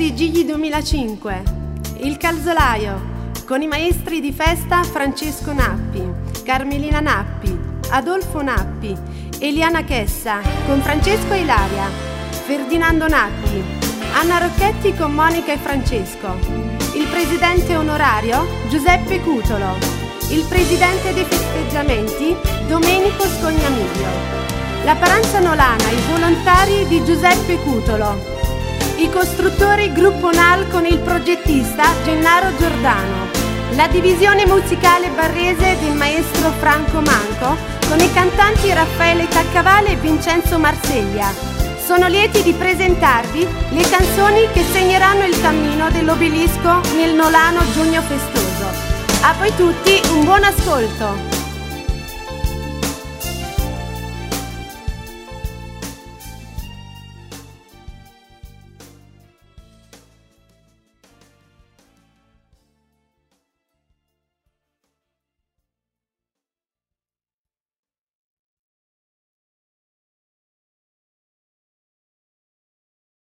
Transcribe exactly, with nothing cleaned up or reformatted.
di Gigli duemilacinque, Il Calzolaio, con i maestri di festa Francesco Nappi, Carmelina Nappi, Adolfo Nappi, Eliana Chessa con Francesco e Ilaria, Ferdinando Nappi, Anna Rocchetti con Monica e Francesco, il presidente onorario Giuseppe Cutolo, il presidente dei festeggiamenti Domenico Scognamiglio, la Paranza Nolana, i volontari di Giuseppe Cutolo, i costruttori Gruppo Nal con il progettista Gennaro Giordano, la divisione musicale barrese del maestro Franco Manco con i cantanti Raffaele Taccavale e Vincenzo Marseglia. Sono lieti di presentarvi le canzoni che segneranno il cammino dell'obelisco nel Nolano Giugno Festoso. A voi tutti un buon ascolto!